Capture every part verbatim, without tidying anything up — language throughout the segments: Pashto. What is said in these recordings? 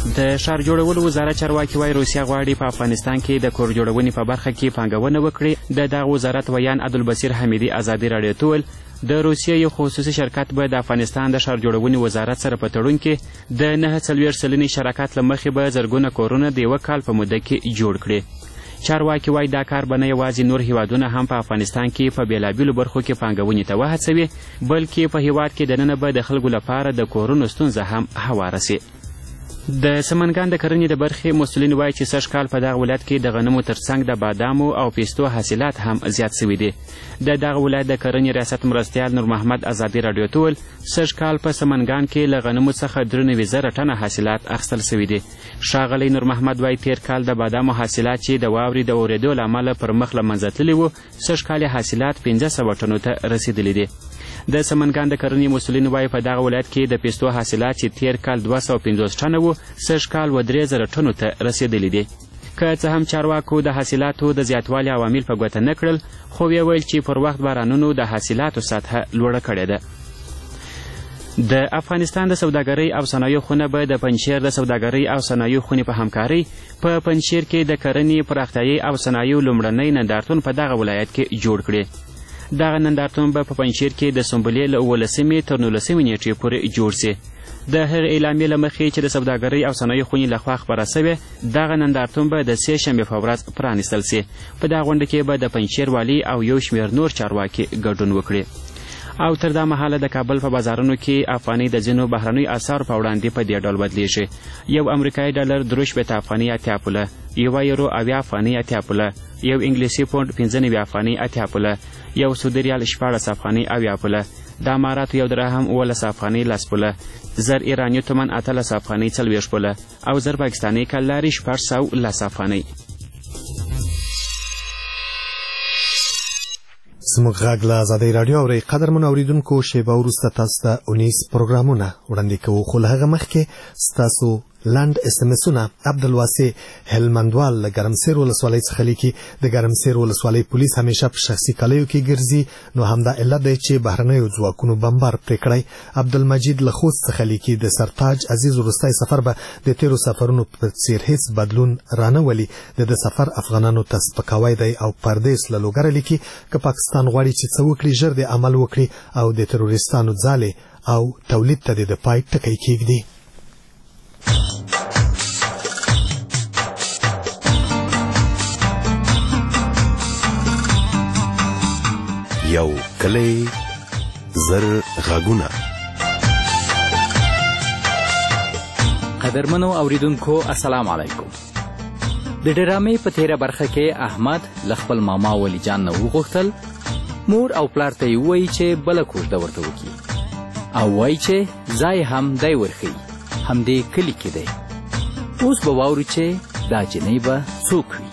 د ښار جوړولو وزارت چارواکي وایي روسیه غواړي په افغانستان کې د کور جوړونې په برخه کې پانګونه وکړي. د دغه وزارت ویان عبدالبصیر حمیدي ازادي راډیو ته وویل د روسیې یو خصوصي شرکت به د افغانستان د ښار جوړونې وزارت سره په تړون کې د نهه څلوېښت سلنې شراکت له مخې به زرګونه کورونه د یوه کال په موده کې جوړ کړي. چارواکي وایي دا کار به نه یوازې نور هیوادونه هم په افغانستان کې په بېلابېلو برخو کې پانګونې ته وهڅوي بلکې په هیواد کې دننه به د خلکو لپاره د کورونو ستونزه هم هواره سي. د سمنګان د کرنې د برخې مسؤلین وایي چې سږ کال په دغه ولایت کې د غنمو ترڅنګ د بادامو او پیستو حاصلات هم زیات سوي دي. د دغه ولایت د کرنې ریاست مرستیال نور محمد ازادي راډیو ته وویل سږ کال په سمنګان کې له غنمو څخه درې نوي زره ټنه حاصلات اخیستل سوي دي. ښاغلی نور محمد وایي تیر کال د بادامو حاصلات چې د واورې د اورېدو له امله پر مخ له منځه تللي وو سږ کال حاصلات پنځه سوه ټنو ته رسېدلي دي. د سمنګان د کرنې مسؤلین وایي په دغه ولایت کې د پیستو حاصلات چې تیر کال دوه سوه پنځوس ټنه وو سږ کال و درې زره ټنو ته رسېدلي دي. که څه هم چارواکو د حاصلاتو د زیاتوالي عوامل په ګوته نه کړل خو ویې ویل چې پر وخت بارانونو د حاصلاتو سطحه لوړه کړې ده. د افغانستان د سوداګرۍ او صنایعو خونه به د پنجشیر د سوداګرۍ او صنایعو خونې په همکارۍ په پنجشیر کې د کرنې پراختیایي او صنایعو لومړنی نندارتون په دغه ولایت کې جوړ کړي. دغه نندارتون به په پنجشیر کې د سنبلې له اوولسمې تر نولسمې نیټې پورې جوړ سي. د هغې اعلامیې له مخې چې د سوداګرۍ او صنایعو خونې لخوا خپره سوې دغه نندارتون به د سې شنبې په ورځ پرانیستل سي. په دغه غونډه کې به د پنجشیر والي او یو شمېر نور چارواکي ګډون وکړي. او تر دا مهاله د کابل په بازارونو کې افغانۍ د ځینو بهرنیو اسعارو په وړاندې په دې ډول بدلیږي. یو امریکایي ډالر درې شپېته افغانۍ اتیا پوله، یوه یورو اویا افغانۍ اتیا پوله، یو انګلیسي پونډ پنځه نوي افغانۍ اتیا پوله، یو سعودي ریال شپاړس افغانۍ اویا پوله، د اماراتو یو درهم اوولس افغانۍ لس پوله، زر ایراني تومن اتلس افغانۍ څلوېښت پوله او زر پاکستاني کلداري شپږ سوه لس افغانۍ. زموږ غږ له ازادۍ راډیو اورئ. قدرمنو اورېدونکو شیبه وروسته تاسو ته اونیز پروګرامونه وړاندې کوو خو له هغه مخکې ستاسو لنډ اس ام اسونه. عبدالواسع هلمندوال له ګرمسیر ولسوالۍ څخه لیکي د ګرمسیر ولسوالۍ پولیس همیشه په شخصي کالیو کې ګرځي نو همدا علت دی چې بهرنیو ځواکونو بمبار پرې کړی. عبدالمجید له خوست څخه لیکي د سرتاج عزیز وروستی سفر به د تیرو سفرونو په څیر هیڅ بدلون رانه ولي. د ده سفر افغانانو ته سپکاوی دی او پردیس له لوګره لیکي که پاکستان غواړي چې څه وکړي ژر دې عمل وکړي او د تروریستانو ځالې او تولید ته د پای ټکی کېږدي. یو کلی زر غږونه. قدرمنو اوریدونکو السلام علیکم. د ډرامې په تیره برخه کې احمد له خپل ماما ولی جان نه وغوښتل مور او پلار ته یې ووایي چې بله کوژده ورته وکړي او وایي چې ځای هم دی ورښیي همدې کلي کې دی. اوس به واورو چې دا جنۍ به څوک وي.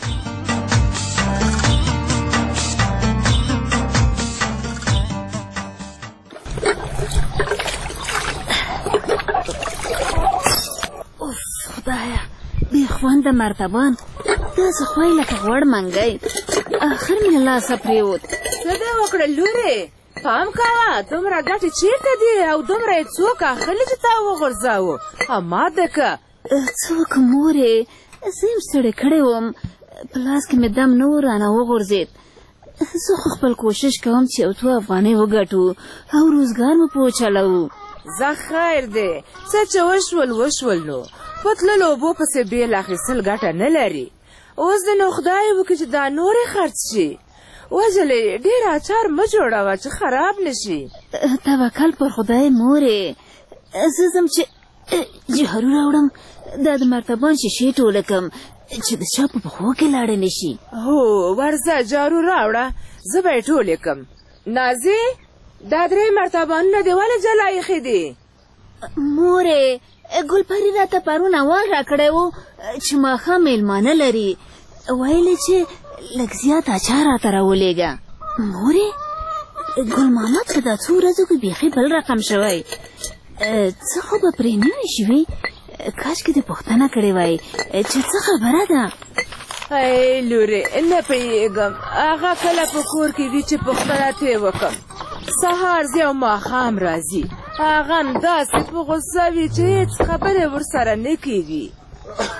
خونده مرتبان داسې خوی لکه غوړ منګی اخر مې له لاسه پرېوت. څه دې وکړل لورې؟ پام کوه دومره ګټې چېرته دي او دومره یې څوک اخلي چې تا وغورځاوه؟ اما ده که څوک مورې زه یم ستړې کړې وم په لاس کې مې دم نه و رانه وغورځېد. زه خو خپل کوشش کوم چې یو څو افغانۍ وګټو او روزګار مو په وچلوو. زه خیر دی څه چې وشول وشول نو په تللو اوبو پسې بیل اخیستل ګټه نه لري. اوس دې نو خدای وکړي چې دا نورې خرڅ شي. وجلې ډېر اچار مه جوړوه چې خراب نه شي. توکل پر خدای مورې. زه ځم چې جهرو راوړم دا د مرتبان شیشې ټوله کړم چې د چا په پښو کې لاړې نه شي. هو ورځه جارو راوړه زه به یې ټولې کړم. نازې دا درې مرتبانونه دې ولې جلا ایښي دي؟ مورې ګلپري راته پرون اواز راکړی و چې ماښام میلمانه لري ویلې چې لږ زیات اچار راته راولېږه. مورې ګل محمد په دا څو ورځو کې بیخي بل رقم شوی. څه خو به پرې نه وی شوي کاشکې دې پوښتنه کړې وای چې څه خبره ده. ای لورې نه پوهېږم هغه کله په کور کې وي چې پوښتنه ترې وکړم. سهار ځي او ماښام راځي هغه هم داسې په غوسه وي چې هېڅ خبرې ورسره نه کېږي.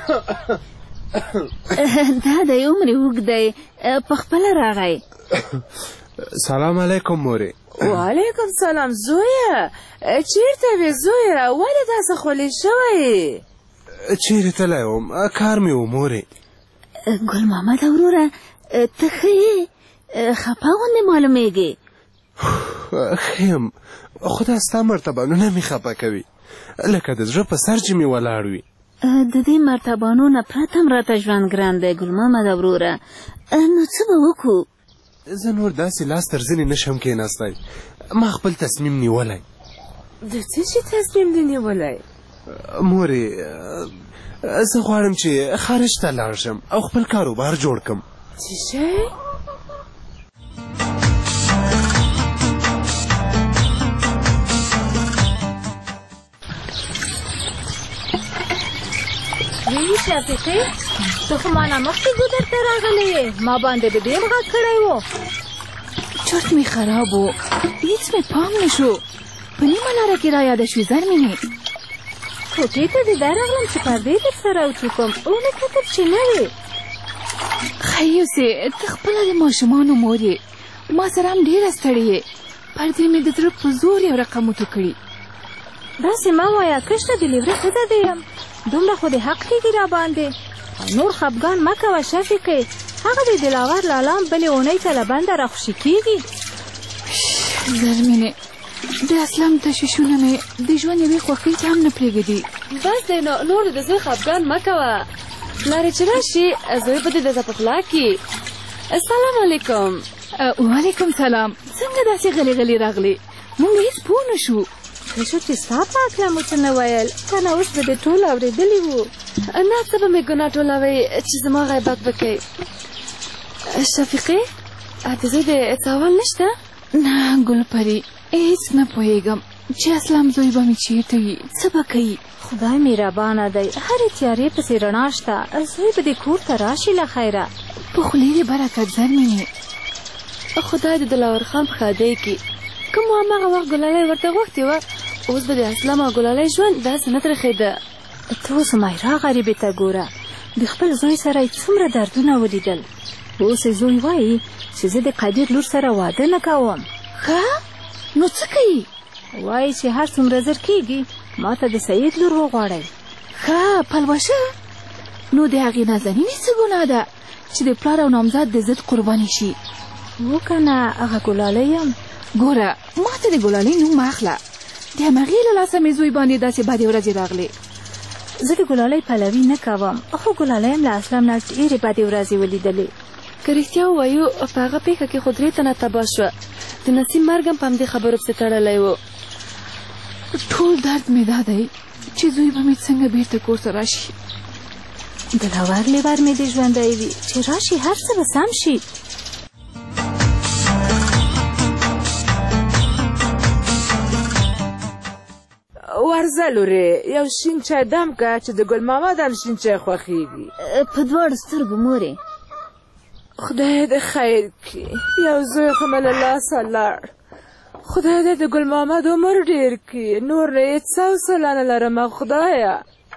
دا دی عمر اوږد دی پخپله راغی. سلام علیکم مورې. وعلیکم سلام زویه. چیرته وې زویه؟ ولې داسې خولې شوی؟ چیرې تللی وم، کار مې و مورې. ګل محمد وروره ته ښه یې؟ خفه غوندې معلومېږې. ښه یم، خو دا ستا مرتبانونه مې خفه کوي، لکه د زړه په سر چې مې ولاړ وي. د دې مرتبانو نه پرته هم راته ژوند ګران دی ګل محمد وروره. نو څه به وکړو؟ زه نور داسې لاس تر زنې نشم کېناستی. ما خپل تصمیم نیولی. د څه شي تصمیم دې نیولی؟ مورې زه غواړم چې خارج ته لاړ شم او خپل کاروبار جوړ کړم. څه شی؟ وی شفیقې ته خو ما نه مخکې ګودر ته راغلی یې، ما باندې به ډېر غږ کړی و. چرت مې خراب و، هېڅ مې پام نه شو. په نیمه لاره کې را یاده شوې زرمینې. کوټې ته دې دا راغلم چې پردې در سره وچوکم، ونه کتل چې نه وې. ښه یوسې ته خپله د ماشومانو مور یې، ما سره هم ډېره ستړې یې. پردې مې د زړه په زور یو رقم وتو کړي. داسې مه وایه، کشته د لیوره ښځه دې یم، دومره خو دې حق کېږي را باندې. نور خفګان مه کوه شفیقې، هغه د دلاور لالام بلې اونۍ ته له بنده راخوشي کېږي. زرمینې د اسلام تشویشونه مې د ژوند یوې خوښۍ ته هم نه پرېږدي. بس دی نو نور د زوی خفګان مه کوه، پلارې چې راشي زوی به دې د په پلا کړي. السلام علیکم. وعلیکم سلام. څنګه داسې غلې غلې راغلې؟ موږ هېڅ پوه نه شو. ښه شو چې ستا په هکله مو څه نه ویل، که نه اوس به دې ټول اورېدلي وو. نه څه به مې ګناه ټولوئ چې زما غیبت به کوئ. شفیقې د زوی د تاوان نشته؟ نه ګل پري، هېڅ نه پوهېږم چې اسلام زوی به مې چېرته وي، څه به کوي. خدای مهربانه دی، هرې تیارې پسې رڼا شته. زوی به دې کور ته راشي له خیره. په خولې دې برکت زرمینې. خدای د دلاور خان په ښادۍ کې کوم هماغه وخت ګلالۍ ورته غوښتې وه، اوس به د اسلام او ګلالۍ ژوند داسې نه ترخېده. ته اوس مایرا غریبې ته ګوره، د خپل زوی سره یې څومره دردونه ولیدل. اوس یې زوی وایي چې زه د قدیر لور سره واده نه کوم. ښه نو څه کوي؟ وایي چې هر څومره زر کېږي ما ته د سعید لور وغواړئ. ښه پلوشه، نو د هغې نازنینې څه ګناه ده چې د پلار او نامزاد د ضد قرباني شي؟ و که نه هغه ګلالۍ یم. ګوره ما ته د ګلالۍ نوم مه اخله، د همغې له لاسه مې زوی باندې داسې بدې ورځې راغلې. زه د ګلالۍ پلوي نه کوم، خو ګلالۍ هم له اسلام نه ډېرې بدې ورځې ولیدلې. که رښتیا ووایو په هغه پېښه کې خو درې تنه تباه شوه، د نسیم مرګ هم په همدې خبرو پسې تړلی و. ټول درد مې دا دی چې زوی به مې څنګه بېرته کور ته راشي. دلاور لیور مې دې ژوندی وي چې راشي هر څه به سم شي. ورځه لورې یو شین چای دم که چې د ګل محمد هم شین چای خوښېږي. په دواړو سترګو مورې. خدای دې خیر کړي، یو زوی خو مې له لاسه لاړ. خدای دې د ګل محمد عمر ډېر کړي، نور نه یې څه حوصله نه لرمه خدایه.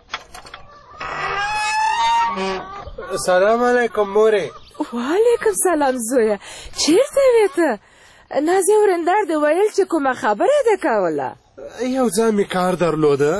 سلام علیکم مورې. وعلیکم سلام زویه، چیرته وې ته؟ نازیه ورندار دې ویل چې کومه خبره ده کوله؟ یو ځای مې کار درلوده.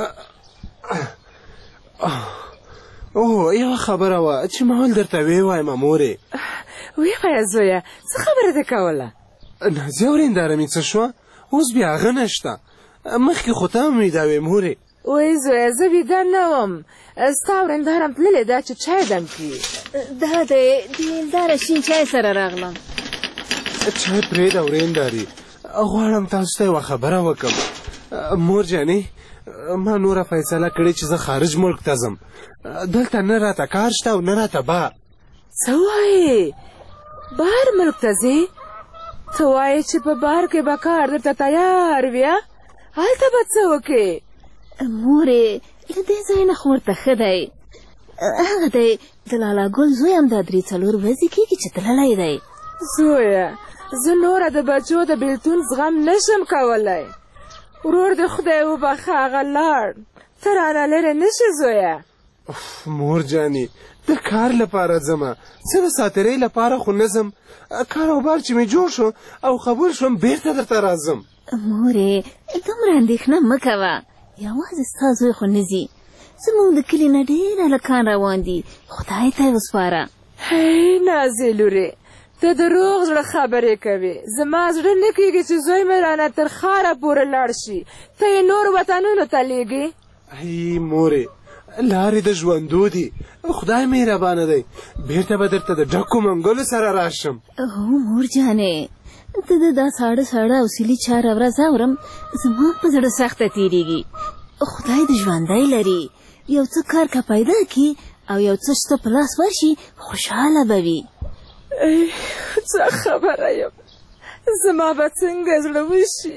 اوه یوه خبره وه چې ما ول درته ویې وایم مورې. ویې وایه زویه، څه خبره ده کوله؟ نازیه ورنداره مې څه شوه؟ اوس بیا هغه نشته، مخکې خو ته هم ویده وې مورې. وایي زویه زه ویده نه وم، ستا ورندار هم تللې ده چې چای دم کړي. دا دی د هنداره شین چای سره راغلم. چای پرېږده ورندارې، غواړم تاسو ته یوه خبره وکړم. مور جانې ما نوره فیصله کړې چې زه خارج ملک ته ځم، دلته نه راته کار شته او نه راته با. څه وایې؟ بهر ملک ته ځې؟ ته وایې چې په بهر کې به کار درته تیار وي، هلته به څه وکړې؟ مورې له دې ځای نه خو ورته ښه دی، هغه دی د لالا ګل زوی هم دا درې څلور ورځې کېږي چې تللی دی. زویه زه نوره د بچو د بېلتون زغم نشم کولی. ورور د خدای وبخه هغه لاړ، ته رانه لرې نه شې زویه. مور جانې د کار لپاره ځمه څه د ساترۍ لپاره خو نه ځم کاروبار چې مې جوړ شو او قبول شوم بیرته درته راځم مورې دومره اندېښنه مه کوه یوازې ستا زوی خو نه ځي زموږ د کلي نه ډېر هلکان روان دي خدای ته یې وسپاره هی نازې لورې ته دروغ زړه خبرې کوې زما زړه نه کېږي چې زوی مې رانه تر ښاره پورې لاړ شي ته یې نور وطنونو ته لېږې ای مورې لارې د ژوندو دي خدای مهربانه دی بیرته به درته د ډکو منګلو سره راشم هو مور جانې ته د دا ساړه ساړه او سیلي چاره ورځ اورم زما په زړه سخته تېرېږي خدای د ژوندی لري یو څه کار که پیدا کړي او یو څه شته په لاس ورشي خوشحاله به وي څه خبره یم زما به څنګه زړه وشي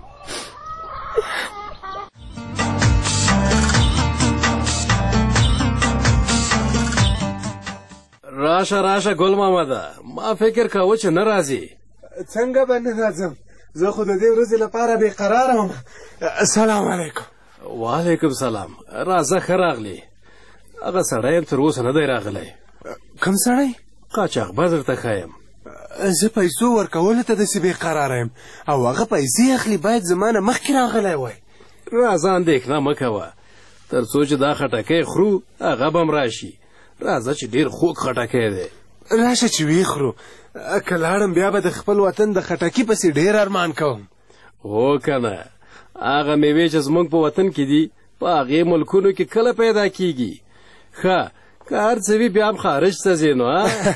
راشه راشه ګل مامده ما فکر کاوه چې نه راځي څنګه به نه راځم زه خو د دې ورځې لپاره بې قراره وم السلام علیکم وعلیکم سلام راځه ښه راغلې هغه سړی یم تر اوسه نه دی راغلی کوم سړی قاچاقبر درته ښایم زه پیسو ورکولو ته داسې بې قراره یم او هغه پیسې اخلي باید زما نه مخکې راغلی وای راځه اندېښنه مه کوه تر څو چې دا خټکی خورو هغه به م راشي راځه چې ډېر خوږ خټکی دی راشه چې ویې خورو که لاړم بیا به د خپل وطن د خټکي پسې ډېر ارمان کوم هو که نه هغه میوې چې زموږ په وطن کې دي په هغې ملکونو کې کله پیدا کیږي ښه که هر څه وي بیا هم خارج ته ځې نو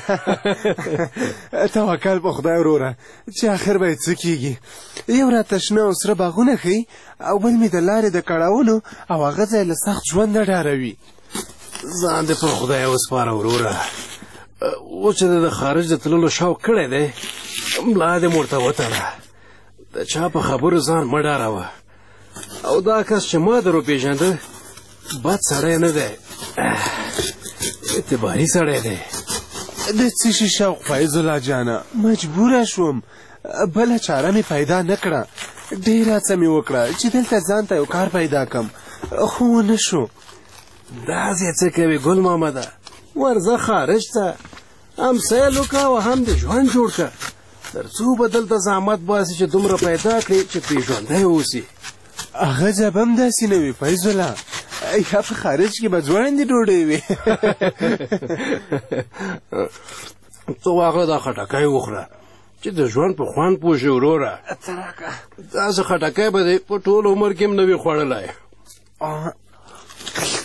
توکل په خدای وروره چې آخر به یې څه کیږي یو راته شنه او سره باغونه ښیي او بل مې د لارې د کړاوونو او هغه ځای له سخت ژونده ډاروي ځان دې په خدای وسپاره وروره اوس چې د خارج د تللو شوق کړی دی ملا دې مور ته وتړه د چا په خبرو ځان مه ډاروه او دا کس چې ما در وپېژنده بد سړی نه دی اعتباري سړی دی د څه شي شوق فیض الله جانه مجبوره شوم بله چاره مې پیدا نه کړه ډېره هڅه مې وکړه چې دلته ځان ته یو کار پیدا کړم خو ونه شو داسې څه کوې ګل محمده ورځه خارج ته هم سیل وکړه او هم د ژوند جوړ کړه تر څو به دلته زحمت باسي چې دومره پیدا کړې چې پرې ژوندی اوسي هغه ځب هم داسې نه وي فیض الله یا په خارج کې به ځوړندې ډوډۍ وي ته واخله دا خټکی وخوره چې د ژوند په خوند پوه شې وروره داسې خټکی به دې په ټول عمر کې هم نه وي خوړلی